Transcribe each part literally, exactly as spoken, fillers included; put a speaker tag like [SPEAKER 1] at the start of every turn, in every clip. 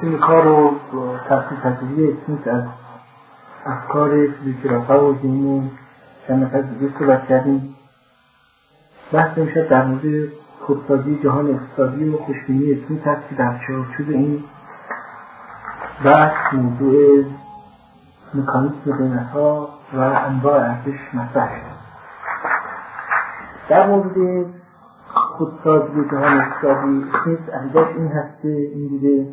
[SPEAKER 1] این کار رو تفصیل تفصیلی اسمیت از افکار فیزیکرافا و دینی چند نفر دیگه صحبت کردیم. بحث میشه در مورد خودسازی جهان اقتصادی و خوشبینی اسمیت هست که در چارچوب این بحث موضوع مکانیسم قیمت‌ها و انواع ارزش مطرح شد. در مورد خودسازی جهان اقتصادی اسمیت عقیده‌اش این هست که این دیده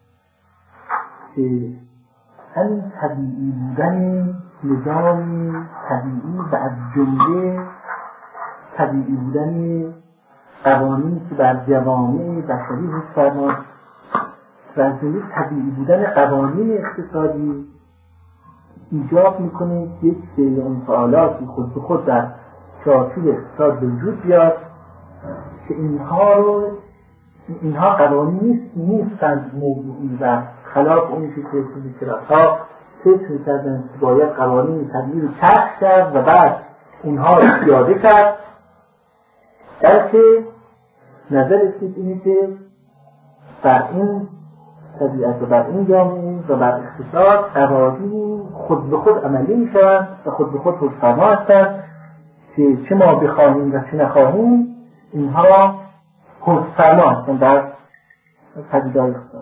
[SPEAKER 1] که همین طبیعی بودن نظامی طبیعی و از جمله طبیعی بودن قوانینی که بر جوامع بشری حکم فرماست و از جمله طبیعی بودن قوانین اقتصادی ایجاب میکنه که یک سری انفعالاتی خود به خود در چارچوب اقتصاد به وجود بیاد که اینها رو اینها قوانین نیست نیستند موضوعی و خلاف اونی که فیزیکرافا فکر میکردن که باید قوانین طبیعی رو کشف کرد و بعد اونها رو پیاده کرد، بلکه نظر اسمیت اینه که بر این طبیعت و بر این جامعه و بر اقتصاد قوانین خود به خود عملی میشوند و خود به خود حکمفرما هستند که چه ما بخواهیم و چه نخواهیم اینها حکمفرما هستند در پدیده‌های اقتصاد.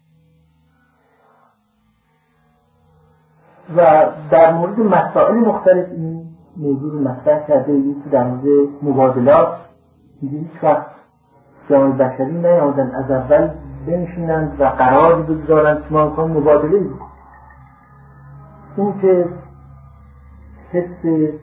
[SPEAKER 1] و در مورد مسائل مختلف این موضوع رو مطرح کرده. یکی در مورد مبادلات، میگه هیچ وقت جامعه بشری نیامدن از اول بنشینند و قراری بگذارند که ما میخوایم مبادله بکنیم. این که حس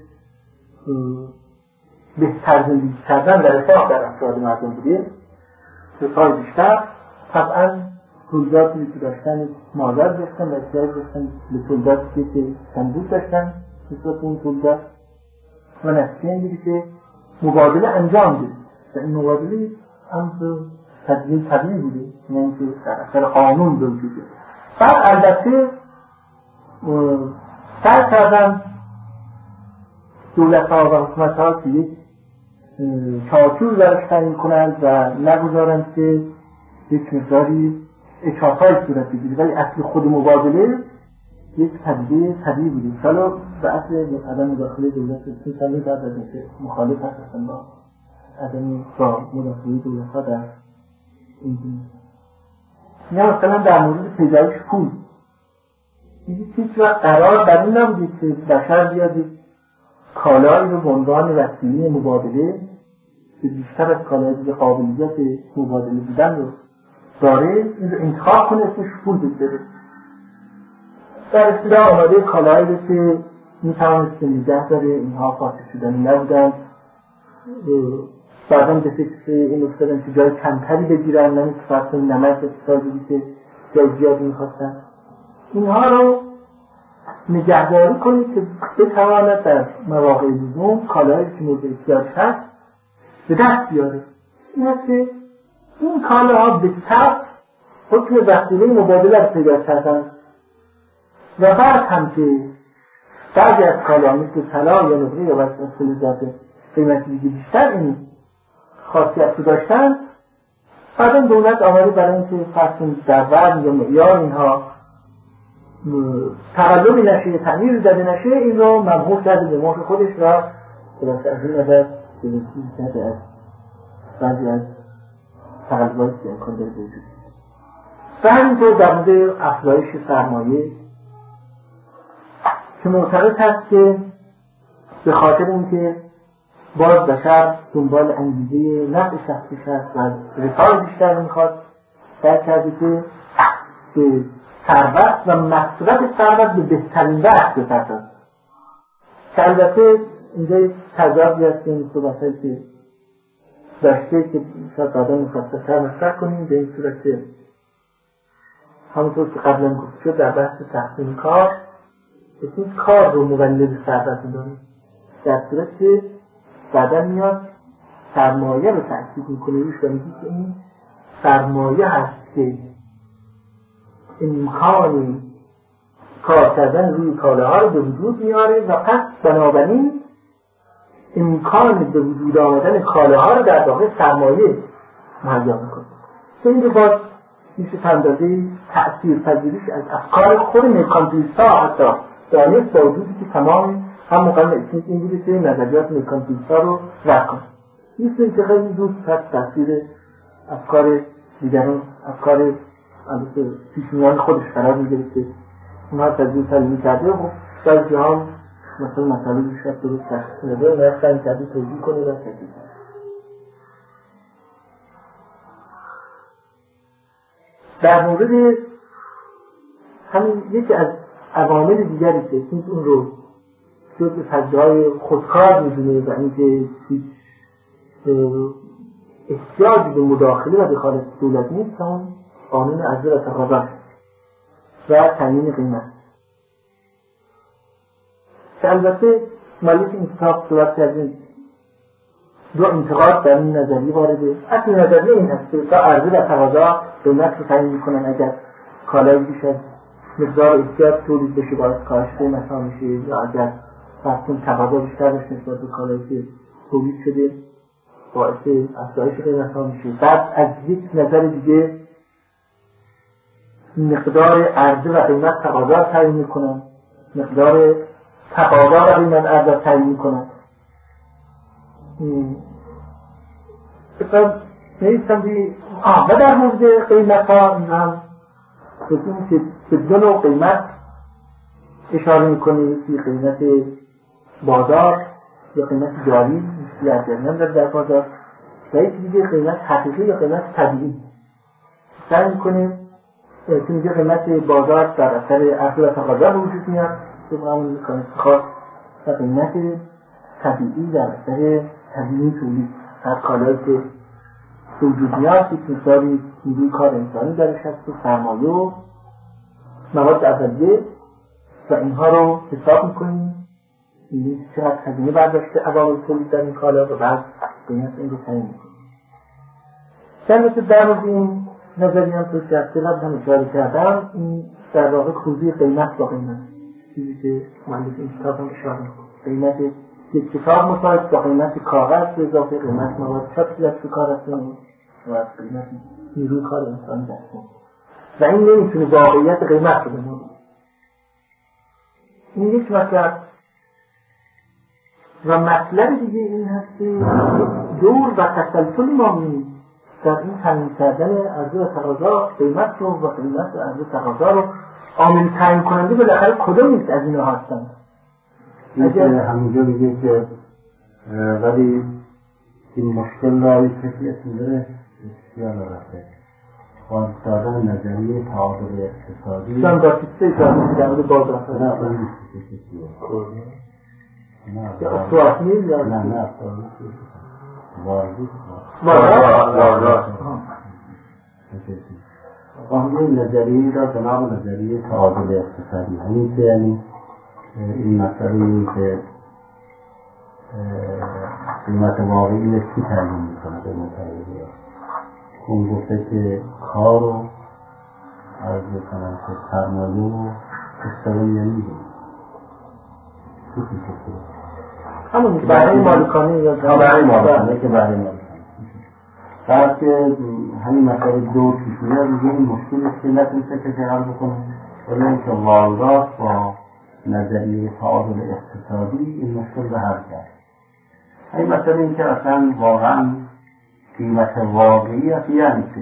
[SPEAKER 1] بهتر زندگی کردن و رفاه در افراد مردم بوده، رفاه بیشتر، طبعا تولیداتی که داشتن مادر داشتن و احتیاج داشتن به تولیداتی که کمبود داشتن نسبت اون تولیدات و نتیجه اینه که مبادله انجام بده و این مبادله هم تدوین طبیعی بوده، یعنی که در اثر قانون بوده. بعد البته سعی کردن دولت‌ها و حکومت‌ها که یک چارچوب براش تعیین کنند و نگذارند که یک مقداری اچاپ‌های صورت بگیره، ولی اصل خود مبادله یک پدیده طبیعی بوده. حالا به اصل عدم مداخله دولت سیستمی بعد از اینکه مخالف هستن با عدم با مداخله دولت‌ها در این دنیا. یا مثلا در مورد پیدایش پول میگه هیچ وقت قرار بر این نبوده که بشر بیاد کالایی رو به عنوان وسیله مبادله که بیشتر از کالایی قابلیت مبادله بودن رو داره این رو انتخاب کنه اسمش پول بگذاره. در ابتدا آماده کالایی رو که میتوانست نگه داره، اینها فاسد شدنی نبودن، بعدا به فکر این افتادن که جای کمتری بگیرن، نمی که فرص نمک اقتصادی که جای زیادی میخواستن، اینها رو نگهداری کنید که بتواند در مواقع لزوم کالایی که مورد احتیاج هست به دست بیاره. این هست که این کالاها به طب حکم وسیله مبادله رو پیدا کردن و بعد هم که بعضی از کالاها مثل طلا یا نقره یا فلزات قیمتی دیگه بیشتر این خاصیت رو داشتن، بعدا دولت آمده برای اینکه فرض در وزن یا معیار اینها تقلبی نشه، تغییر داده نشه، این رو مبهوت کرده به ملک خودش و خلاصه از این نظر بلنسیز کرده از بعضی از تقلباتی که امکان داره بوجود. و همینطور در مورد افزایش سرمایه که معتقد هست که به خاطر اینکه باز بشر دنبال انگیزه نفع شخصیش هست و رفاه بیشتر میخواد، سعی کرده که به ثروت و مصرف ثروت به بهترین وقت بپردازد. که البته اینجا یک تضادی هست که این صحبت‌هایی که داشته که شاید بعدا مفصل‌تر مطرح کنیم، به این صورت که همونطور که قبلا گفته شد در بحث تقسیم کار این کار رو مولد ثروت می‌دونیم، در صورت که بعدا میاد سرمایه رو تأکید میکنه روش و میگه که این سرمایه هست که امکان کار کردن روی کالاها رو به وجود میاره و پس بنابراین امکان به وجود آمدن کالاها رو در واقع سرمایه مهیا میکنه. که این رو باز میشه تندازه تأثیر پذیریش از افکار خود مرکانتیلیست‌ها حتی دانست، با وجودی که تمام هم مقام اسمیت این بوده که نظریات مرکانتیلیست‌ها رو رد کنه. نیست این که خیلی زود پس تأثیر افکار دیگران، افکار البته پیشینیان خودش قرار می‌گرفته، اونها تجزیه تحلیل کرده و بعضی ها مثلا مسئله رو شاید درست تشخیص نده و نفتن کرده توجیه کنه و تجزیه کنه. در مورد همین یکی از عوامل دیگری که اسمیت اون رو جزء پدیده‌های خودکار می‌دونه و اینکه هیچ احتیاجی به مداخله و دخالت دولت نیست، اون قانون عرضه و تقاضا و تعیین قیمت که البته مالک این کتاب صحبت کردیم دو انتقاد در این نظریه وارده. اصل نظریه این هست که تا عرضه و تقاضا قیمت رو تعیین می‌کنن. اگر کالای بیش از مقدار احتیاج تولید بشه باید کاهش قیمت ها میشه، یا اگر فرض تقاضا بیشتر بشه نسبت به کالایی که تولید شده باعث افزایش قیمت ها میشه. بعد از یک نظر دیگه مقدار عرضه و قیمت تقاضا رو تعیین میکنن، مقدار تقاضا و قیمت عرضه رو تعیین میکنن. بسید نیستم دی آه و در مورد قیمت ها این هم بسیم که به دو نوع قیمت اشاره میکنه، یکی قیمت بازار یا قیمت جاری مثل از جرمن در بازار و یکی دیگه قیمت حقیقی یا قیمت طبیعی. سعی میکنیم که میگه قیمت بازار در اثر عرضه و تقاضا به وجود میاد که ما همون میکنیم خاص و قیمت طبیعی در اثر طبیعی تولید هر کالایی که وجود میاد یک مقداری نیروی کار انسانی درش هست و سرمایه و مواد اولیه و اینها رو حساب میکنیم این چقدر هزینه برداشته عوامل تولید در این کالا و بعد قیمت این رو تعیین میکنیم. چند در مورد این نظریه هم توی جلسه قبل هم اشاره کردم، این در واقع توضیح قیمت با قیمت چیزی که مؤلف این کتاب هم اشاره میکنه. قیمت یک کتاب مساوی با قیمت کاغذ به اضافه قیمت مواد چاپ که در کار هستیم و قیمت نیروی کار انسانی دستیم و این نمیتونه واقعیت قیمت رو بمونه. این یک مطلب و مطلب دیگه این هست که دور و تسلسل ما نیست در این تعیین کردن عرضه و تقاضا قیمت رو و قیمت و عرضه و تقاضا رو عامل تعیین کننده بالاخره کدوم نیست از اینها هستن.
[SPEAKER 2] اگر همینجا میگه که ولی این مشکل را یک کسی اسم داره بسیار رفته باز دادن نظریه تعادل اقتصادی
[SPEAKER 1] شما با سیسته ایشان در مورد باز رفته
[SPEAKER 2] نه اون نیست که کسی
[SPEAKER 1] نه یا اصواتیل یا
[SPEAKER 2] نه نه واردی
[SPEAKER 1] واردی
[SPEAKER 2] این نظریه را به نام نظریه تعادل اقتصادی همین که یعنی این مسئله این که قیمت واقعی را کی تعیین میکنه به متعیده اون گفته که کار رو عرض بکنم که سرمایه رو استقل یعنی کسی کسی
[SPEAKER 1] همون برای مالکانه یا
[SPEAKER 2] برای مالکانه که برای مالکانه بعد که همین مسئله دور کشوری از این مشکل است که نتونسته کسی حل بکنه ولی اینکه واردات با نظریه تعادل اقتصادی این مشکل رو حل کرد. این مسئله این که اصلا واقعا قیمت واقعی هست یعنی چه؟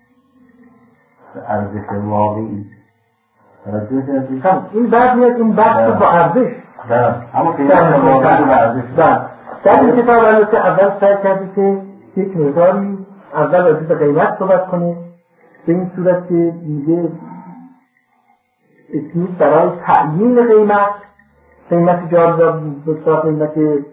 [SPEAKER 2] ارزش واقعی توجه کردید؟
[SPEAKER 1] این بعد میاد این بحث با ارزش
[SPEAKER 2] اما قیمت واقعی و ارزش
[SPEAKER 1] در این کتاب البته اول سعی کردی که یک مقداری اول راجع به قیمت صحبت کنه به این صورت که میگه اسمیت برای تعیین قیمت قیمت جاری را بسیار قیمت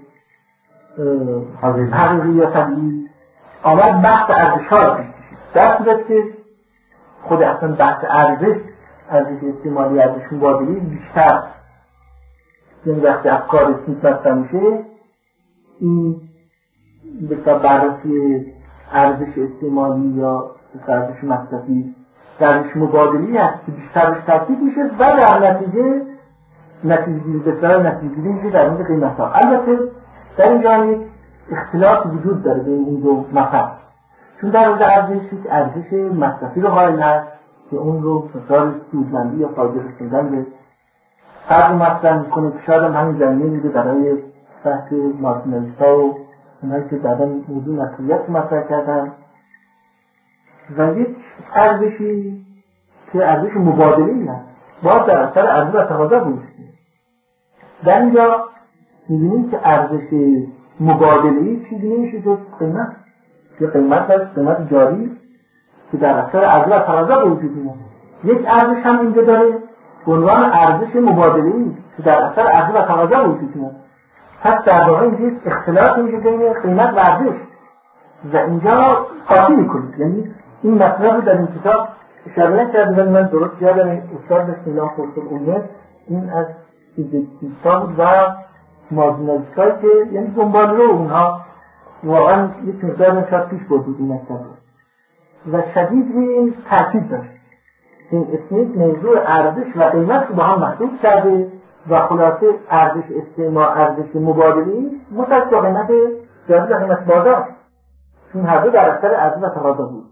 [SPEAKER 1] حقیقی یا طبیعی آمد بحث ارزش ها را پیش کشید در صورت که خود اصلا بحث ارزش ارزش استعمالی ارزش مبادلی بیشتر یعنی وقتی افکار اسمیت مطرح میشه این بسیار بررسی ارزش استعمالی یا ارزش مصرفی ارزش مبادلی هست که بیشتر بهش تاکید میشه و در نتیجه نتیجه بسیار نتیجه میشه در مورد قیمت ها. البته در اینجا یک اختلاف وجود داره بین این دو مطلب چون در مورد ارزش ارزش مصرفی رو قائل هست که اون رو فشار سودمندی یا فایده رسوندن به فرد مطرح میکنه که شاید هم همین زمینه میده برای بحث مارجینالیست‌ها و اونایی که بعدا موضوع مسئولیت مطرح کردن. و یک ارزشی که ارزش مبادله‌ای هست باید در اثر عرضه و تقاضا بود. در اینجا می‌بینیم که ارزش مبادله‌ای چیزی نمیشه جز قیمت، که قیمت هست قیمت جاری که در اثر عرضه و تقاضا وجود میاد. یک ارزش هم اینجا داره به عنوان ارزش مبادله‌ای که در اثر عرضه و تقاضا وجود میاد. پس در واقع اینجا اختلاف میشه بین قیمت و ارزش و اینجا قاطی میکنید. یعنی این مطلب رو در این کتاب اشاره نکرده ولی من درست یادم استاد بسم الله پرتون این از فیزیکیستا بود و مارجینالیست‌هایی که یعنی دنبال رو اونها واقعا یک مقدار شاید پیش بردید این مطلب و شدید روی این تاکید داشت. این اسمیت موضوع ارزش و قیمت رو با هم محدود کرده و خلاصه ارزش استعمال ارزش مبادله‌ای مطابق با قیمت جاری و قیمت بازار، این هر دو در اثر عرضه و تقاضا بود.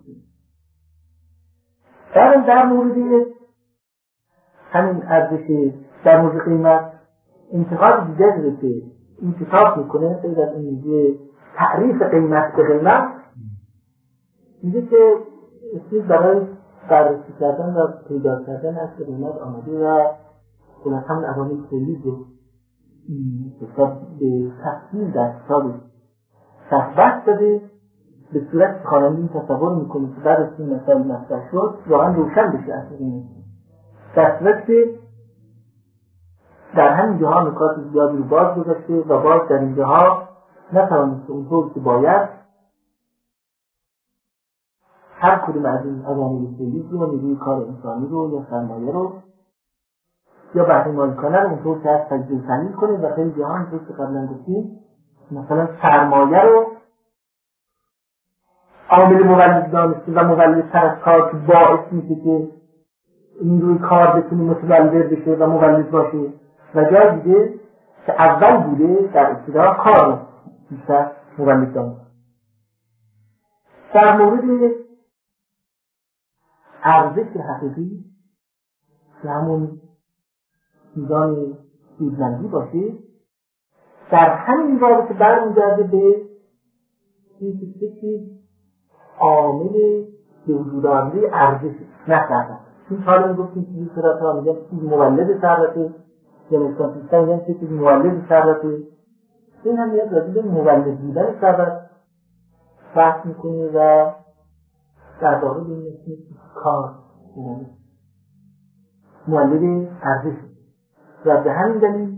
[SPEAKER 1] در در مورد همین ارزش در مورد قیمت انتقاد دیگری که این کتاب میکنه غیر از این میگه تعریف قیمت به قیمت، میگه که اسمیت برای بررسی کردن و پیدا کردن اصل قیمت آمده و خلاص همین عوامل تولید رو حساب به تفصیل در کتاب بحث داده به صورت خواننده این تصور میکنه که بعد از این مسائل مطرح شد واقعا روشن بشه اصل قیمت، در صورت که در همین جاها نکات زیادی رو باز گذاشته و باز در این جاها نتوانست اونطور که باید هر کدوم از این عوامل تولید رو نیروی کار انسانی رو یا سرمایه رو یا بهره مالکانه رو اونطور که از تجزیه تحلیل کنه و خیلی جاها اونطور که قبلا گفتیم مثلا سرمایه رو عامل مولد دانسته و مولد تر از کار که باعث میشه که نیروی کار بتونه متولد بشه و مولد باشه و جای دیگه که اول بوده در ابتدا کار بیشتر مولد دانسته. در مورد ارزش حقیقی که همون میزان سودمندی باشه در همین رابطه برمیگرده به این چیزی عامل به وجود آمده ارزش نکردن. این حالا میگفتیم که این صورت ها میگن چیز مولد ثروته یا نسبت بیشتر میگن چیز مولد ثروته. این هم میاد راجع به مولد بودن ثروت بحث میکنه و در واقع به این کار مولد ارزش و به همین دلیل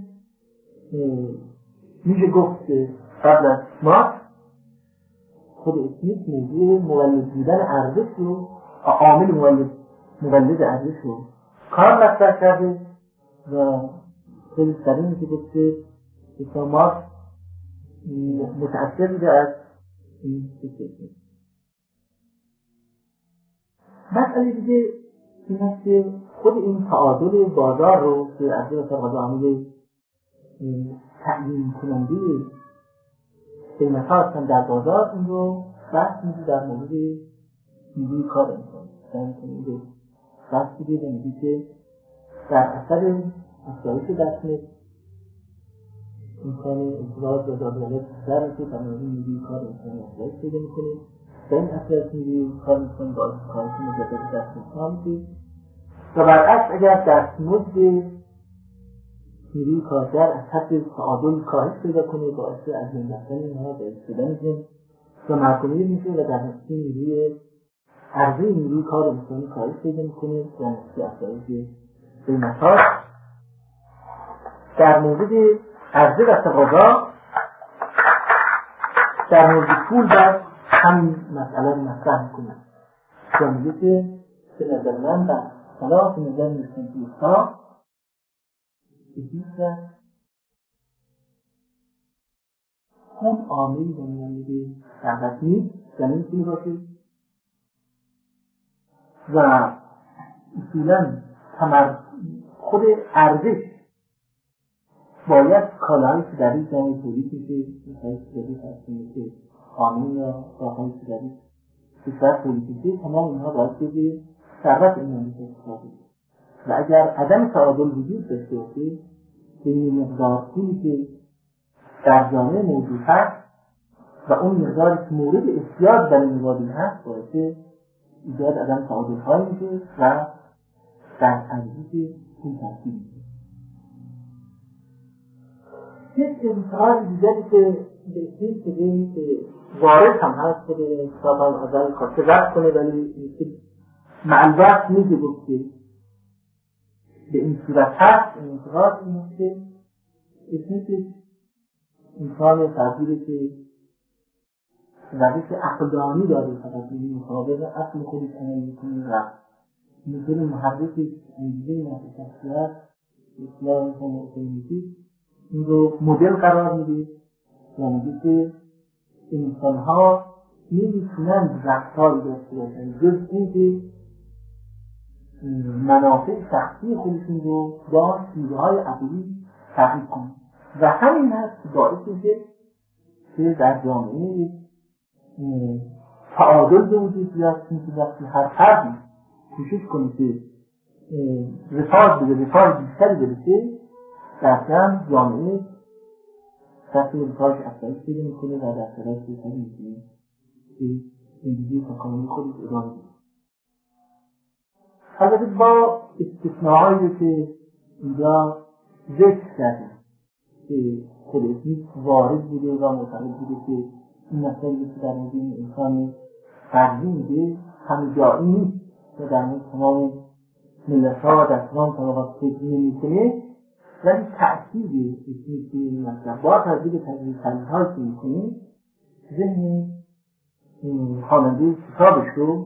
[SPEAKER 1] میشه گفت که قبل از ما خود اسمیت موضوع مولد بودن ارزش رو عامل مولد مولد ارزش رو کار مطرح کرده و خیلی سریع میشه گفت که اسمات متأثر بوده از این سیستم. مسئله دیگه این است که خود این تعادل بازار رو که عرضه و تقاضا عامل تعیین کننده قیمت ها هستن در بازار، این رو بحث میده در مورد نیروی کار انسان سعی کنید بحث میده و میگه که در اثر افزایش دستمزد امکان ازدواج و دادرالت بیشتر میشه، بنابراین نیروی کار انسانی افزایش پیدا میکنه و این افزایش نیروی کار انسانی باعث کاهش مجدد دستمزدها میشه و برعکس اگر دستمزد نیروی کارگر از حد تعادل کاهش پیدا کنه باعث از بین رفتن اینها باعث شدنشون و معقولیت میشه و در نتیجه نیروی عرضه نیروی کار انسانی کاهش پیدا میکنه و نتیجه افزایش قیمت‌ها. در مورد عرضه و تقاضا در مورد پول بس همین مسئله رو مطرح میکنه و میگه که به نظر من در خلاف نظر نسبت‌ها بیشتر اون عاملی به میانه ثروت نیست و نمیتونه باشه و اصولاً تمر خود ارزش باید کالاهایی که در این جامعه تولید میشه مثل سیگاری هستیم که قانون یا راههای سیگاری بیشتر تولید میشه تمام اینها باید بده ثروت این مملکت استفاده و اگر عدم تعادل وجود داشته باشه بین مقدار پولی که در جامعه موجود هست و اون مقداری که مورد احتیاج برای مبادله هست باعث ایجاد عدم تعادل های میشه و در تنظیم این تاثیر میشه. یک انتقال دیگری که به این که که وارد هم هست خود کتاب هم اول خواسته رد کنه ولی معلومات میگه گفته به این صورت هست. این انتقال این که اسمیت انسان تغییره که روش عقلانی داره فقط این مطابق عقل خودش عمل میکنه و مثل محرک انگیزه نفس شخصیت اصلاح هموطنیتی این رو مدل قرار میده و میگه که انسان‌ها نمیتونن رفتاری داشته باشن جز اینکه منافع شخصی خودشون رو با شیوه‌های عقلی تحقیق کنن و همین هست که باعث میشه که در جامعه تعادل به وجود بیاد که وقتی هر فردی کوشش کنه که رفاه بده رفاه بیشتری برسه در جمع جامعه دست رفاهش افزایش پیدا میکنه و در شرایط بهتری میشه که زندگی تکاملی خودش ادامه میده. البته با استثناهایی که اینجا ذکر کردیم که خود اسمیت وارد بوده و معتقد بوده که این مسائلی که در مورد این انسان فرضی میده همه جایی نیست و در مورد تمام ملت‌ها در تمام طبقات فکر نمی‌کنه، ولی تأکید اسمیت که این مطلب با توجه به تجزیه‌هایی که می‌کنه ذهن خواننده کتابش رو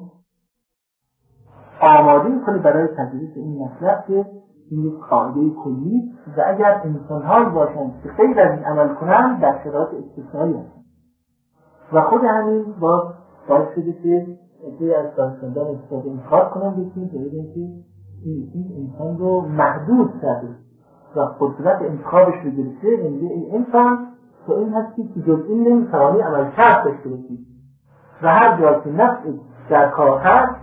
[SPEAKER 1] آماده می‌کنه برای تجزیه این مطلب که این یک قاعده کلی و اگر انسان‌هایی باشند که غیر از این عمل کنند در شرایط استثنایی هستند و خود همین باز باعث شده که ادعای از دانشمندان استفاده انتخاب کنند بکنید و بگید که این انسان رو محدود کرده و قدرت انتخابش رو گرفته و میگه این انسان تو این هستی که جز این نمی‌توانی عمل کرد داشته باشی و هر جا که نفع در کار هست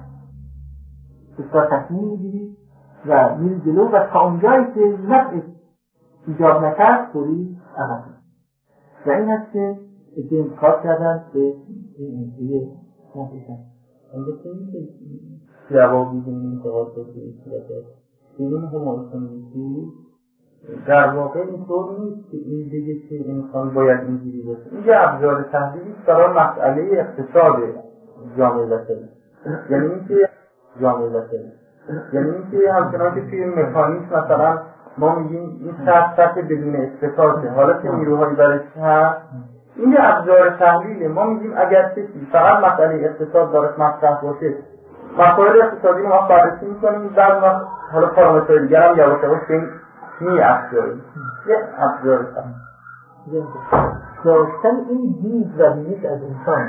[SPEAKER 1] بسیار تصمیم میگیری و میری جلو و تا اونجایی که نفع ایجاب نکرد توری عمل و این هست که ادعای انتخاب کردن به این انتظار نفعشن. البته این که جوابی به این انتقاد رو به این صورت بینیم همایتونیتی در واقع اینطور نیست که این دیگه که انسان باید اینجوری باشه. این یه ابزار تحلیلی برای مسئله اقتصاد جامعه بشری، یعنی اینکه جامعه بشری یعنی اینکه همچنان که توی مکانیسم مثلا ما میگیم این سطح سطح بدون اقتصاده، حالا که نیروهایی برش هست این یه ابزار تحلیله. ما میگیم اگر کسی فقط مسئله اقتصاد داره مطرح باشه مسائل اقتصادی رو ما بررسی میکنیم بعد ما حالا پارامترهای دیگر هم یواش یواش به این می افزاییم. یه ابزار تحلیل داشتن این دید و بینش از انسان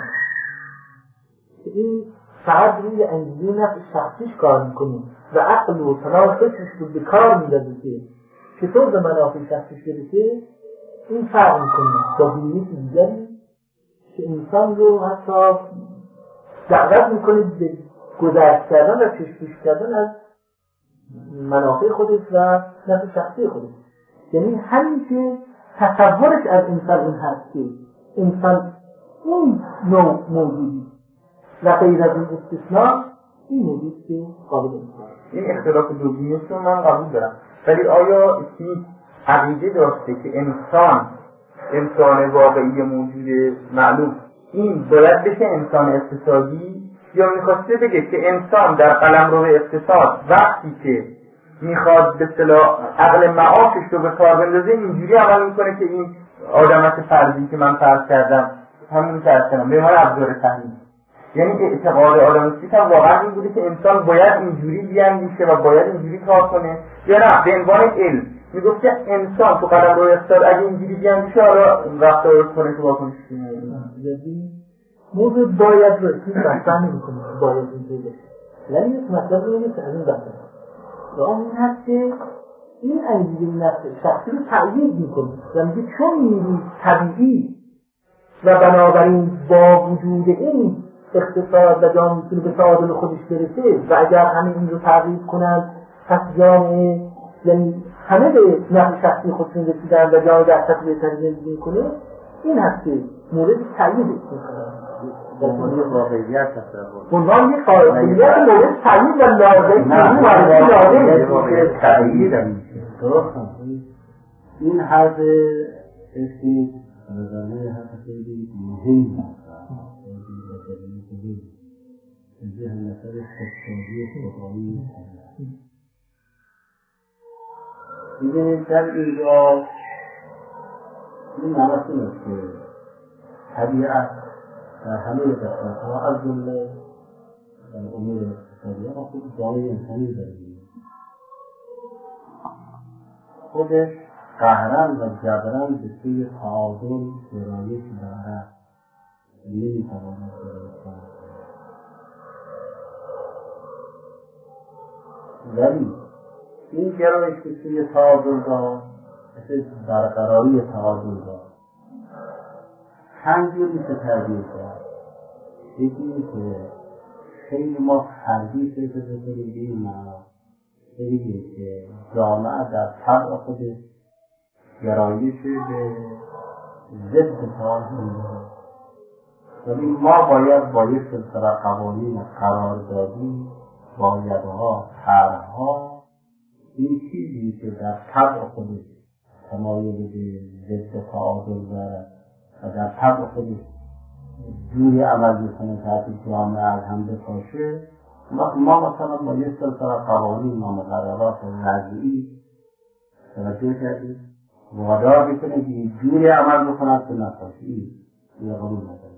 [SPEAKER 1] که این فقط روی انگیزه نفع شخصیش کار میکنیم و عقل و تمام فکرش رو به کار میدازه که چطور به منافع شخصیش برسه، این فرق میکنه با بینش دیگری که انسان رو حتی دعوت میکنه به گذشت کردن و پیش‌پیش کردن از منافع خودش و نفع شخصی خودش. یعنی همین که تصورش از انسان این هست که انسان این نوع موجودی و غیر از این استثناء این موجود که قابل انسان. این اختلاف دومیش رو من قبول دارم، ولی آیا اسمیت عقیده داشته که انسان انسان واقعی موجود معلوم این باید بشه انسان اقتصادی، یا میخواسته بگه که انسان در قلمرو اقتصاد وقتی که میخواد به اصطلاح عقل معاشش رو به کار بندازه اینجوری عمل میکنه که این آدمک فرضی که من فرض کردم همین که اصلا به معنی ابزار تحلیل، یعنی اعتقاد آدم سیت هم واقعا این بوده که انسان باید اینجوری بیاندیشه و باید اینجوری کار کنه، یا نه به عنوان علم میگفت که انسان تو قلمرو اقتصاد اگه اینجوری بیاندیشه حالا رفتار کنه تو واکنش موضوع باید رو اسمیت بحثا نمی کنه باید اینجوری بشه، ولی یک مطلب رو نیست از این بحثا و اون این هست که این انگیزه نفس شخصی رو تأیید میکنه و میگه چون نیروی طبیعی و بنابراین با وجود این اقتصاد و جامعه میتونه به تعادل خودش برسه و اگر همه این رو تغییر کنند پس جامعه یعنی همه به نفع شخصی خودشون رسیدن و جامعه در سطح بهتری زندگی میکنه، این هست که مورد تایید
[SPEAKER 2] به عنوان یک واقعیت تصور
[SPEAKER 1] به عنوان یک واقعیت مورد تایید و لازم
[SPEAKER 2] مورد تایید درست. این حرف اسمی نظرنه حرف خیلی مهمی ذهن نفر خودسازی خودخواهی ببینید در اینجا این معنی است که طبیعت در همه قسمت‌ها از جمله در امور اقتصادی ها خود جامعه انسانی داریم خودش قهرن و جبرن به سوی تعادل گرایش دارد، نمی‌تواند گرایش کند. ولی این گرایش به سوی تعادل را مثل برقراری تعادل را چند جوری که تعبیر کرد. یکی که خیلی ما فردی فکر بکنیم به این معنا، بگیم که جامعه در طبع خودش گرایش به ضد تعادل دارد، ولی ما باید با یک سلسله قوانین قراردادی بایدها، طرحها، این چیزی که در طبع خودش تمایل به ضد تعادل دارد و در طبع خودش جوری عمل میکنه که جامعه از هم بپاشه، وقت ما مثلا با یک سلسله قوانین و مقررات وضعی توجه کردیم وادار میکنه که جوری عمل بکند که نپاشه. این یه قانون نداره.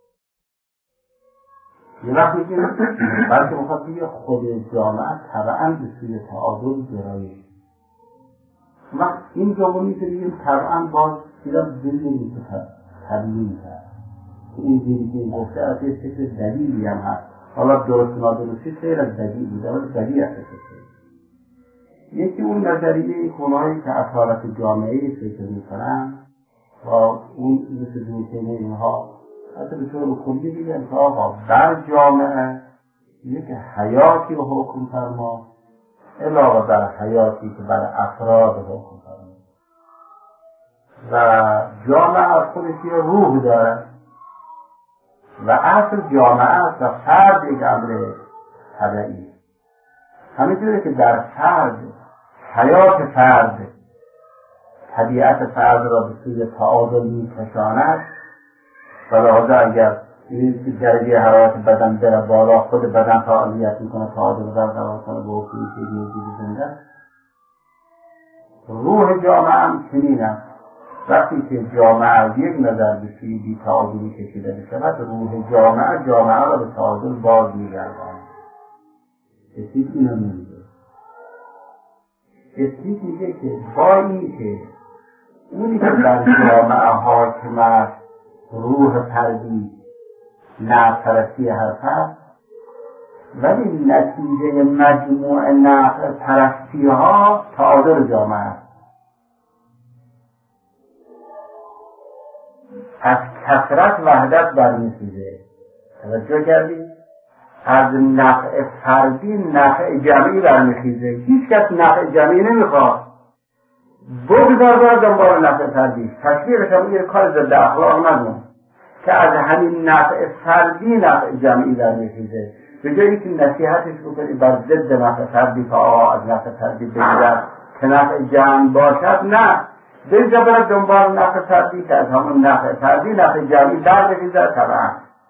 [SPEAKER 2] یه وقت میگیم بلکه مخواد بگه خود جامعه طبعاً به سوی تعادل گرایش. وقت این جمعه میشه بگیم طبعاً باز دیدم دلیلی که تبیین کرد که این دلیلی که این گفته از یه فکر دلیلی هم هست. حالا درست نادرستی خیلی از دلیل بوده ولی دلیل از فکر. یکی اون نظریه کنهایی که اصالت جامعه فکر میکنن و اون مثل دوستینه اینها حتی به طور کلی بگن که آقا در جامعه یک حیاتی رو حکم فرما علاوه بر حیاتی که بر افراد حکم فرما و جامعه از خودش یه روح داره و اصل جامعه است و فرد یک امر طبعی. همینطوره که در فرد حیات فرد طبیعت فرد را به سوی تعادل می‌کشاند و لحاظا اگر این درجه حرارت بدن بره بالا خود بدن فعالیت میکنه تعادل برقرار کنه به حکمی که دیگه زنده. روح جامعه هم چنین است. وقتی که جامعه یک نظر به سوی بی تعادلی کشیده بشود روح جامعه جامعه را به تعادل باز می‌گرداند. اسید اینو نمیده. اسید میگه که با این که اونی که در جامعه حاکم است روح فردی نفع پرستی هست، ولی نتیجه مجموع نفع پرستی ها تعادل جامعه است. از کثرت وحدت برمیخیزه. توجه کردی؟ از نفع فردی نفع جمعی برمیخیزه. هیچ کس نفع جمعی نمیخواد. بگذار باید دنبال نفع فردی. تشبیهش هم یه کار ضد اخلاق ندون که از همین نفع فردی نفع جمعی برمیخیزه. به جایی که نصیحتش بکنی بر ضد نفع فردی که آقا از نفع فردی بگذر که نفع جمعی باشد، نه، بلجا برد دنبال نفع فردی که از همون نفع فردی نفع جمعی برمیخیزه. طبعا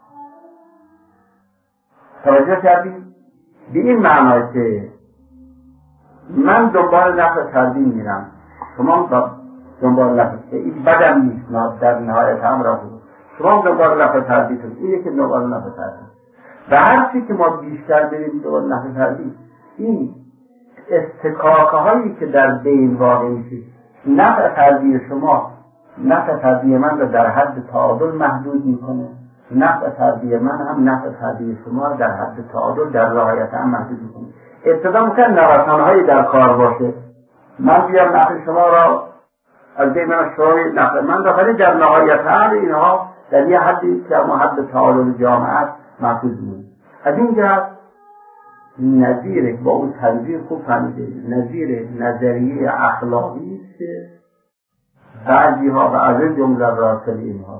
[SPEAKER 2] توجه کردی؟ به این معنی که من دنبال نفع فردی میرم، شما دنبال نفع این بدم نیست، در نهایت هم را بود شما دنبال نفع فردی تو این یکی دنبال نفع فردی و هر چی که ما بیشتر بریم دنبال نفع فردی این استکاکه هایی که در بین واقع میشه نفع فردی شما نفع فردی من رو در حد تعادل محدود میکنه، نفع فردی من هم نفع فردی شما در حد تعادل در رعایت هم محدود میکنه. ابتدا ممکن نوسان‌هایی در کار باشه، من بیام نفع شما را از بین من شوی نفع من را، ولی در نهایت هم اینها در یه حدی که اما حد تعادل جامعه است محفوظ بود. از این جهت نظیر با اون تنظیر خوب فهمیده نظیر نظریه اخلاقی است که بعضی ها و از این جمله راسل اینها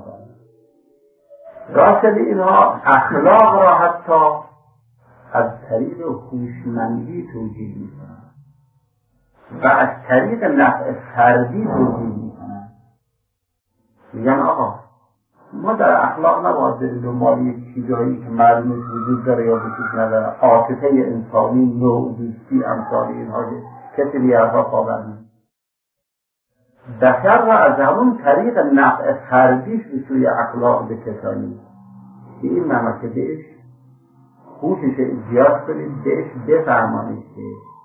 [SPEAKER 2] راسل اینها اخلاق را حتی از طریق هوشمندی توجیه میکنند و از طریق نفع فردی توجیه میکنند. میگن آقا ما در اخلاق نباید بریم دنبال یک چیزایی که معلومش وجود داره یا وجود نداره، عاطفه انسانی، نوع دوستی، امثال اینها کسی بیارها خوابن بشر را از همون طریق نفع فردیش به سوی اخلاق بکشانید که این ممکه بهش خوشش زیاد کنید، بهش بفهمانید که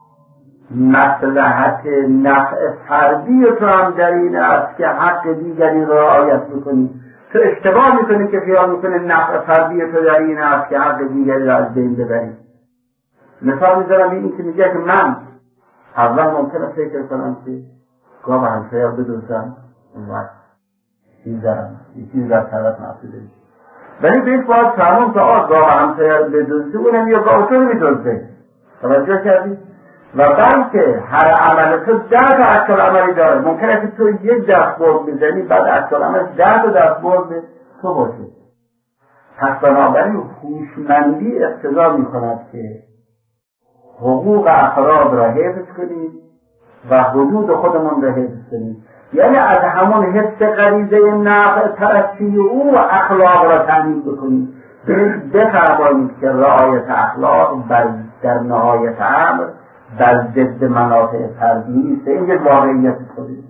[SPEAKER 2] مصلحت نفع فردی تو هم در این است که حق دیگری را رعایت بکنید. تو اشتباه میکنی که خیال میکنه نفع فردی تو در این است که حق دیگری را از بین ببری. مثال میذارم این که میگه که من اول ممکنه فکر کنم که گاه همسایه بدوزم اون وقت چیزم یه چیز در طرف محسوده میشه، ولی بهش باید فهمون که آه گاه همسایه بدوزه اونم یا گاه تو رو میدوزه. توجه کردی؟ و بلکه هر عمل تو ده تا اصل عملی داره. ممکنه که تو یک دست برد بزنی بعد اصل عمل ده تا دست برد تو باشه. پس بنابراین هوشمندی اقتضا میکند که حقوق افراد را حفظ کنید و حدود خودمون را حفظ کنید. یعنی از همون حس غریزه نفع پرستی او اخلاق را تامین بکنید. بفرمایید که رعایت اخلاق در نهایت امر در ضد منافع فردی نیست. این یک واقعیت خودی.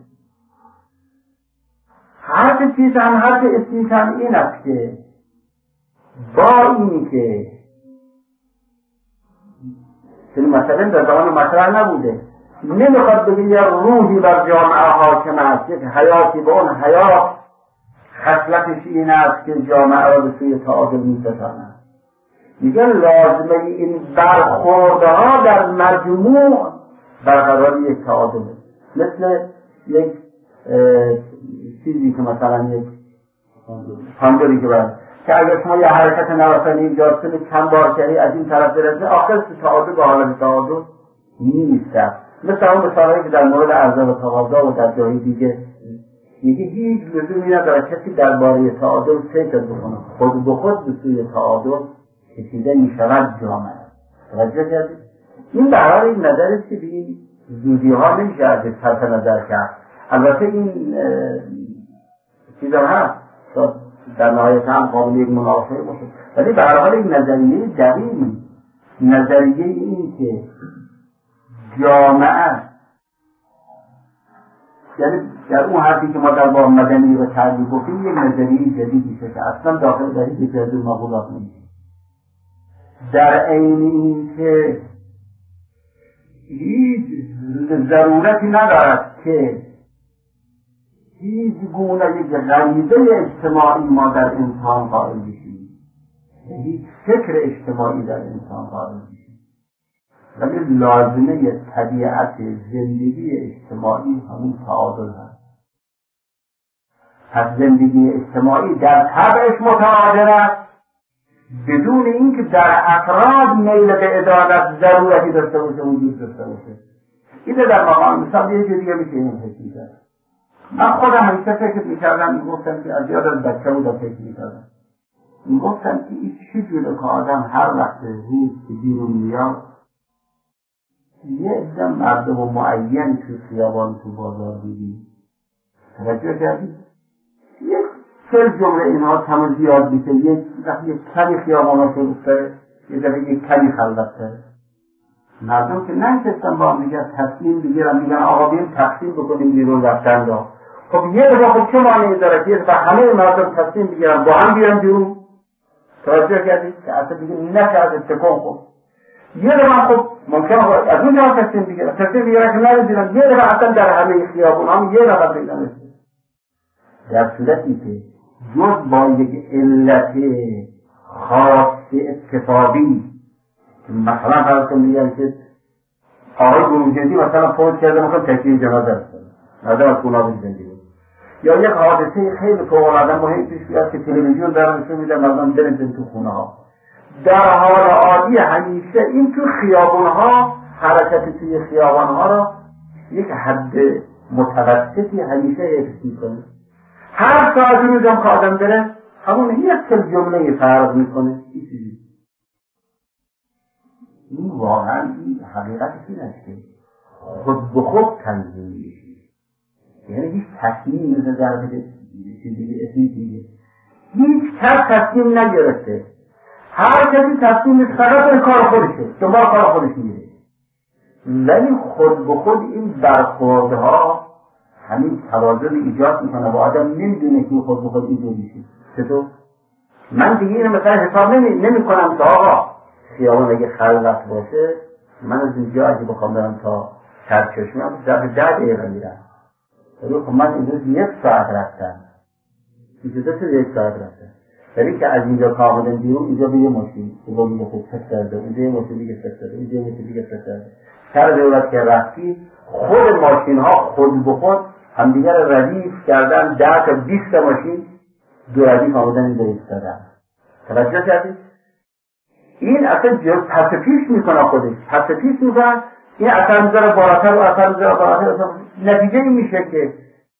[SPEAKER 2] هر چیز هم هر چیز هم این است که با این که چون مثلا در زمان مطرح نبوده، نمیخواد بگه یه روحی بر جامعه حاکم است، یک حیاتی به اون حیات خصلتش این است که جامعه را به سوی تعادل می‌کشاند. میگه لازمه این برخوردها در مجموع برقراری یک تعادل، مثل یک چیزی که مثلا یک پاندوری که باید که اگر شما یه حرکت نوسانی ایجاد کنید چند بار کردی از این طرف برسه آخر تعادل به حالت تعادل نیست. مثل اون مثالایی که در مورد عرضه و تقاضا و در جای دیگه میگه هیچ لزومی نداره کسی درباره تعادل فکر بکنه، خود به خود به سوی تعادل کشیده میشود جامعه. توجه کردید؟ این به هر حال این نظر است که به این زودی ها نمیشه ازش صرف نظر کرد. البته این چیز هم هست در نهایت هم قابل یک مناقشه باشه، ولی به هر حال این نظریه دقیقی، نظریه این که جامعه، یعنی در اون حرفی که ما در باب مدنی و تعریف گفتیم یک نظریه جدیدی که اصلا داخل در هیچ از اون مقولات نیست. در عین این که هیچ ضرورتی ندارد که هیچ گونه یک غریزه اجتماعی ما در انسان قائل بشیم، هیچ فکر اجتماعی در انسان قائل بشیم، ولی لازمه طبیعت زندگی اجتماعی همون تعادل هست. پس زندگی اجتماعی در طبعش متعادل است بدون اینکه در افراد میل به عدالت ضرورتی داشته باشه، وجود داشته باشه. این در مقام مثال یه جوری میشه این حسی کرد. من خودم همیشه فکر میکردم، میگفتم که از یاد از بچه بودم فکر میکردم، میگفتم که این چی جوره که آدم هر وقت روز که بیرون میاد یه عده مردم و معین تو خیابان تو بازار دیدی. توجه کردی؟ یک چل جمله اینها کم زیاد بیشه، یک دفعه یک کمی خیابان ها شروفته، یک دفعه یک کمی خلوته. مردم که ننشستن با هم دیگر تصمیم بگیرن میگن آقا بیم تقسیم بکنیم بیرون رفتن را. خب یه دفعه خب چه معنی داره که یه دفعه همه مردم تصمیم بگیرن با هم بیرن بیرون؟ توجه کردید که اصلا دیگه نشد تکون خود. یه دفعه خب ممکنه از اون جا تصمیم بگیرن تصمیم بگیرن که نرسیدن یه دفعه اصلا در همه خیابون هم یه نفر پیدا نشد. در صورتی که جز با یک علت خاص اتفاقی مثلا فرض کنید میگن که آقای بروجردی مثلا فوت کرده مثلا تکلیف جنازه است، نظر از گناه زندگی بود، یا یک حادثه خیلی فوق العاده مهم پیش بیاد که تلویزیون داره نشون میده مردم برن تو خونه ها،
[SPEAKER 1] در حال عادی همیشه این تو خیابانها، حرکت توی خیابانها را یک حد متوسطی همیشه حفظ میکنه. هر ساعت روزم که آدم بره همون یک سل جمله فرق میکنه. این چیزی این واقعا این حقیقت این است که خود به خود تنظیم میشه، یعنی هیچ تصمیم مثل در چیزی اسمی دیگه هیچ کس تصمیم نگرفته، هر کسی تصمیمش فقط به کار خودشه، دنبال کار خودش میره، ولی خود به خود این برخوردها همین توازن ایجاد میکنه و آدم نمیدونه که خود به خود ایجاد میشه. چطور؟ من دیگه اینو مثلا حساب نمی, نمی کنم که آقا خیابان اگه خلوت باشه من از اینجا اگه بخوام برم تا سرچشمه در ده دقیقه میرم، ولی خب من امروز یک ساعت رفتم، اینجا تو یک ساعت رفتم، ولی که از اینجا که آمدم بیرون اینجا به یه ماشین اینجا میگه فکر کرده، اینجا یه ماشین دیگه فکر کرده، اینجا یه ماشین دیگه فکر کرده. سر دولت که رفتی خود ماشین ها خود به خود همدیگر ردیف کردن، ده تا بیست ماشین دو ردیف آمدن اینجا ایستادن. توجه کردید؟ این اصلا جز پس پیش میکنه، خودش پس پیش میکنه، این اثر میذاره بالاتر و اثر میذاره بالاتر. نتیجه این میشه که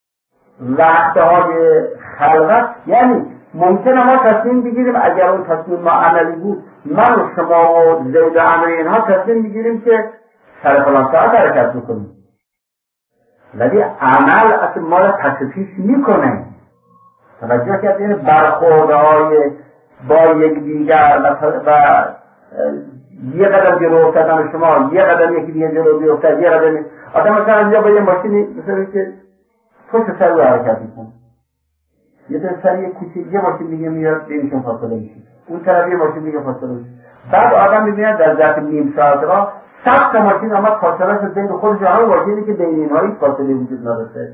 [SPEAKER 1] وقتهای خلوت، یعنی ممکنه ما تصمیم بگیریم اگر اون تصمیم ما عملی بود، من و شما و زید و عمر اینها تصمیم بگیریم که سر فلان ساعت حرکت بکنیم، ولی عمل اصلا ما را پس پیش میکنه. توجه کرد؟ این برخوردهای با یک دیگر و یه قدم جلو افتادن شما، یه قدم یکی دیگه جلو بیفتد، یه قدم آدم مثلا اینجا با یه ماشینی مثلا که پشت سر رو حرکت میکنه، یه در سر یه کوچه یه ماشین دیگه میاد بینشون فاصله میشه، اون طرف یه ماشین دیگه فاصله میشه، بعد آدم میبینه در ظرف نیم ساعت را صد تا ماشین آمد فاصله شد بین خودش همون ماشینی که بین اینها هیچ فاصله وجود نداشته.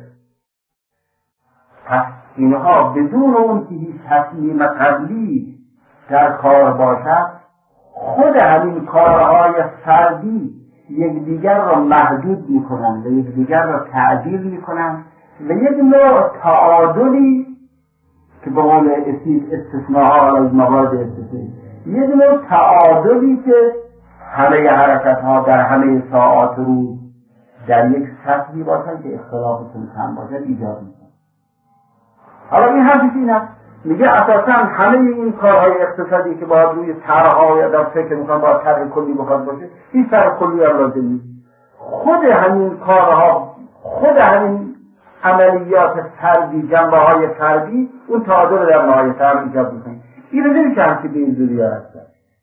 [SPEAKER 1] پس اینها بدون اون که هیچ تصمیم قبلی در کار باشد، خود همین کارهای فردی یکدیگر را محدود میکنند و یکدیگر را تعدیل میکنند و یک نوع تعادلی که به قول اسید استثناء از موارد استثنایی، یک نوع تعادلی که همه حرکت ها در همه ساعات روز در یک سطحی باشند که اختلافشون کم باشد ایجاد میکنند. حالا این حرفش این است، میگه اساساً همه این کارهای اقتصادی که باید روی طرح‌ها یا در فکر میکنن باید طرح کلی بخواد باشه، این طرح کلی هم لازم نیست. خود همین کارها، خود همین عملیات فردی، جنبه های فردی اون تعادل در نهایت هم ایجاد میکنه. این رو نمیشه هم که به این زودی هستن.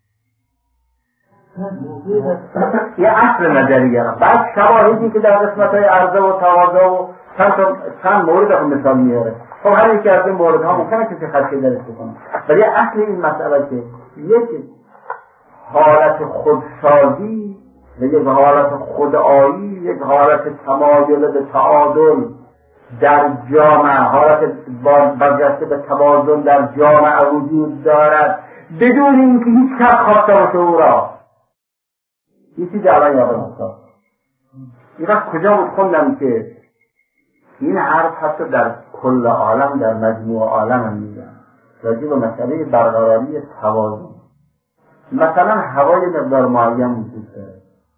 [SPEAKER 1] یه اصل نظریه. بعد شواهدی که در قسمت‌های عرضه و تقاضا و چند چند مورد هم مثال میاره. خب هر یکی از این موردها ممکنه کسی خدشه درست بکنه، ولی اصل این مسئله که یک حالت خودسازی و یک حالت خودآیی، یک حالت تمایل به تعادل در جامعه، حالت برجسته به توازن در جامعه وجود دارد بدون اینکه هیچ کس خواسته باشه او را. یه چیزی الان یادم افتاد، این وقت کجا بود خوندم که این حرف حتی در کل عالم، در مجموع عالم هم میگن راجع به مسئله برقراری توازن. مثلا هوای مقدار معین وجود داره،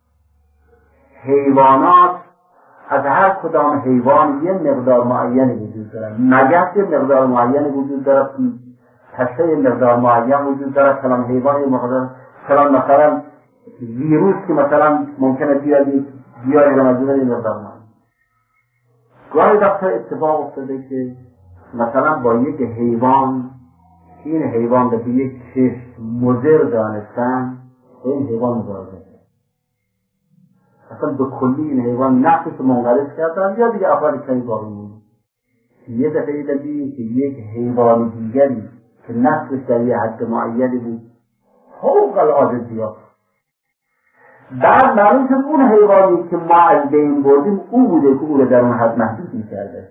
[SPEAKER 1] حیوانات از هر کدام حیوان یه مقدار معین وجود داره، مگس یه مقدار معین وجود داره، پشه یه مقدار معین وجود داره، فلان حیوان یه مقدار، فلان مثلا ویروس که مثلا ممکنه بیاد بیاد رمضان یه مقدار معین. گاهی دفعه اتفاق افتاده که مثلا با یک حیوان، این حیوان به یک چشم مضر دانستن و این حیوان مبارزه اصلا به کلی این حیوان نفسش منقرض کردن یا دیگه افراد کمی باقی مونده. یه دفعه دیدی که یک حیوان دیگری که نفسش در یه حد معینی بود فوق العاده زیاد، بعد معلوم شد اون حیوانی که ما از بین بردیم او بوده که او رو در اون حد محدود می‌کرده.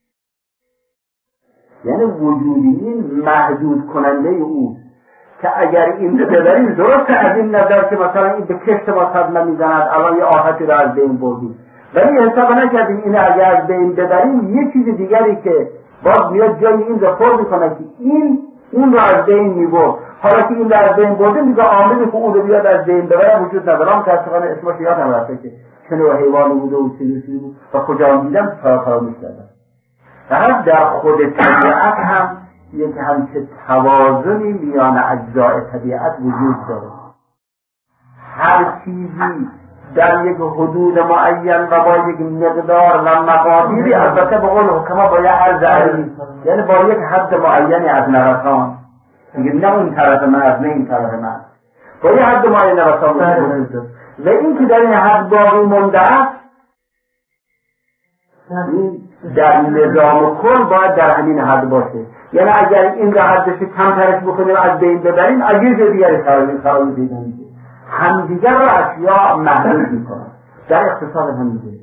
[SPEAKER 1] یعنی وجودی این محدود کننده او که اگر این رو ببریم درسته از این نظر که مثلا این به کشت ما صدمه میزند، الان یه آفتی رو از بین بردیم، ولی حساب نکردیم این اگر از بین ببریم یه چیز دیگری که باز میاد جای این رو پر میکنه که این اون رو از بین میبرد.
[SPEAKER 2] حالا که این در بین برده دیگه عاملی که اون رو بیاد از بین ببره وجود نداره. متاسفانه اسمش یادم رفته که چه نوع حیوانی بوده و چه چیزی بود و کجا دیدم فراموش کردم. فقط در خود طبیعت هم یک همچه توازنی میان اجزای طبیعت وجود داره. هر چیزی در یک حدود معین و با یک مقدار و مقادیری، البته به قول حکما با یک عرض علی، یعنی با یک حد معینی از نوسان، دیگه نه اون طرف من از نه این طرف من، با یک حد معین نوسان وجود داره و این که در این حد باقی مونده است در نظام کل باید در همین حد باشه. یعنی اگر این را حدش کم ترش بکنیم از بین ببریم از یه دیگری خواهی پیدا میشه. همدیگر را اشیاء محدود میکنن در اقتصاد همدیگر.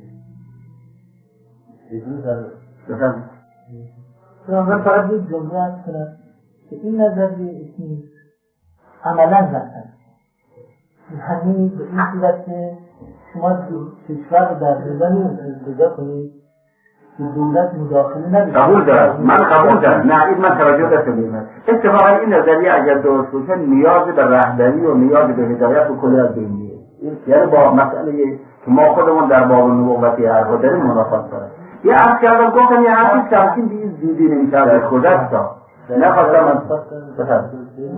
[SPEAKER 1] من فقط یک جمله از کنم که این نظریه اسمی عملا زنده همین به این صورت که شما کشور در نظام پیدا کنید که دولت مداخله نبیشه.
[SPEAKER 2] قبول دارم، من قبول دارم، نه این من توجه داشته بیم. اتفاقا این نظریه اگر درست باشه نیاز به رهبری و نیاز به هدایت و کلی از بین میره. یعنی با مسئله که ما خودمون در باب نبوتی حرفا داریم منافات داره. یه عرض کردم گفتم یه حرفی کمشین به این زودی نمیشه از خودت تا نخواستم من بسید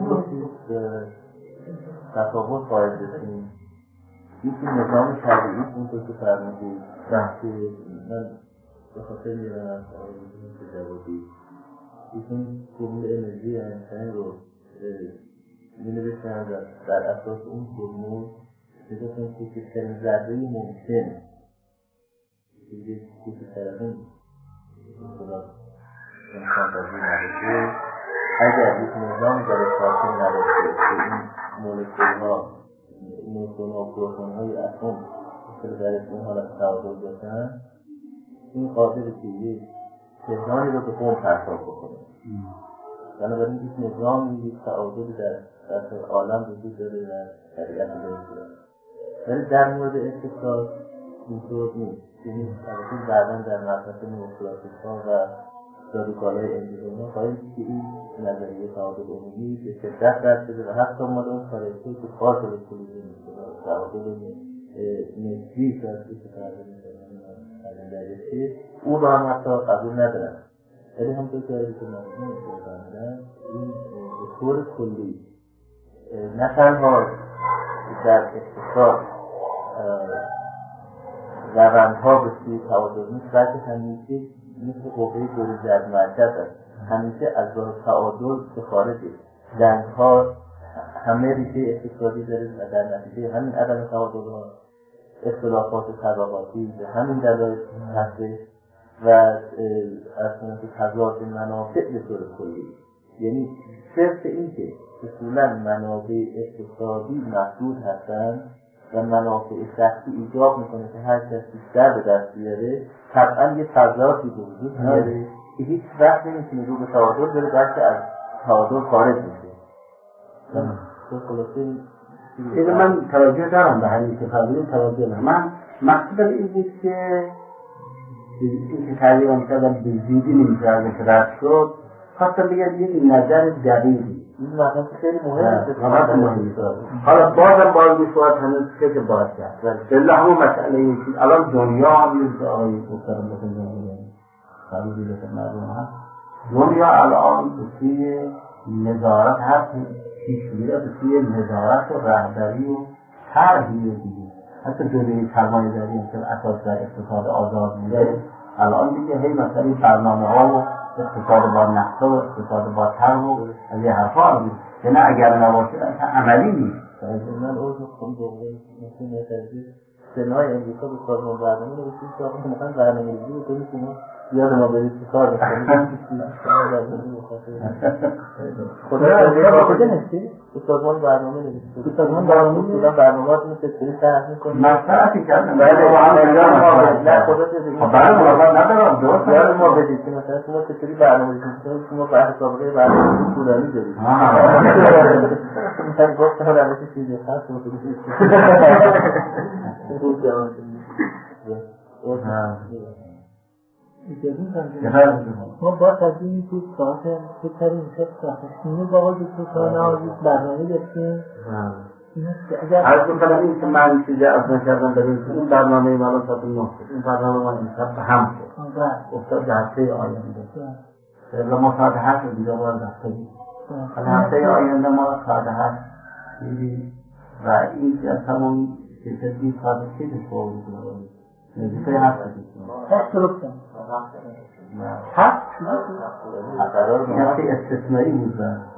[SPEAKER 3] تفاوت باید بسیم یکی نظام طبیعی اونطور که فرمودید که من به خاطر میرم از آقای جوادی ایشون فرمول انرژی اینشتین رو می نوشتن در اساس اون فرمول میگفتن که کوچکترین ذره ممکن که کوچکتر از این خدا امکان پذیر نباشه اگر یک نظام در ساکن نباشه که این مولکول‌ها نیوترون‌ها و پروتون‌های اتم که در این حالت تعادل باشن این قادر که یک تهرانی رو به قوم پرتاب بکنه. بنابراین یک نظامی یک تعادلی در در عالم وجود داره و طبیعت داره. ولی در مورد اقتصاد اینطور نیست. یعنی البته بعداً در مبحث نوکلاسیک‌ها و رادیکال‌های انتظامی خواهید که این نظریه تعادل عمومی به شدت رد شده و حتی ما داریم کارهایی که کار به کلیه نیست تعادل نسبی که از استفاده می‌کنن از درجه او رو هم حتی قبول ندارن. ولی همونطور که که مردم بفهمیدن این به طور کلی نه تنها در اقتصاد روندها به سوی تعادل نیست بلکه همیشه مثل قوه گریزی از مرکز است، همیشه از راه تعادل به خارجه. جنگ‌ها همه ریشه اقتصادی داره و در نتیجه همین عدم تعادل ها اختلافات طبقاتی به همین دلایل هستش و از سمت تضاد منافع به طور کلی. یعنی صرف این که اصولا منابع اقتصادی محدود هستند و منافع شخصی ایجاب میکنه که هر کس بیشتر به دست بیاره طبعا یه تضادی به وجود میاره که هیچ وقت نمیتونه رو به تعادل بره بلکه از تعادل خارج میشه. تو خلاصه
[SPEAKER 2] این من توجه دارم به همین که فرمودید توجه دارم. من مقصودم این بود که این که تغییرم کردم به زودی نمیشه ازش رد شد. خواستم بگم این نظر دقیقی
[SPEAKER 3] این مقصد خیلی مهمه.
[SPEAKER 2] حالا بازم باید بشود هنوز که باید کرد بله همون مسئله یکی الان دنیا هم یه آقای بکرم بکنم فرمودی بکرم مردم هست دنیا الان به سوی نظارت هست پیش میره به سوی نظارت و رهبری و طرحی دیگه. حتی دوره سرمایه داری که اساس در اقتصاد آزاد میره الان دیگه هی مثلا برنامه ها و اقتصاد با نقصه و اقتصاد با طرح و از یه حرفا رو میره. یعنی اگر نباشه اصلا عملی نیست.
[SPEAKER 3] من اوز میخوام دوباره مثل نترجه سنهای امریکا به سازمان برنامه رو بسید که آقا میخوان برنامه ریزی بکنید که ما یاد ما برید که کار بکنید خدا کجا نسید؟ به سازمان برنامه نویسید. به سازمان برنامه اصولا برنامه رو چطوری طرح میکنید؟
[SPEAKER 2] مصرفی کردن
[SPEAKER 3] باید نه خدا چیزی
[SPEAKER 2] برنامه ندارم درست
[SPEAKER 3] یاد ما بدید که مثلا شما چطوری برنامه ریزید شما بحث سابقه برنامه طولانی دارید. من گفتم روش چیزی خاص رو بگید.
[SPEAKER 1] ما با تدیمی که ساعت فکر کردیم که ساختینی با آقای دکتر ساعت نوازی برنامه داشتیم
[SPEAKER 2] عرض بکنم این که من چیزی از نکردم در این برنامه این الان ساعت نه این برنامه من امشب به هم شد افتاد به هفته آینده الا ما ساعت هشت رو دیگه باید رفته بود هفته آینده ما ساعت هشت میریم و این که از تمام کشتی ساعت کشش باید بکنم نزیده هفت
[SPEAKER 1] هشت رو بکنم
[SPEAKER 2] هفت؟ این هفته استثنایی بود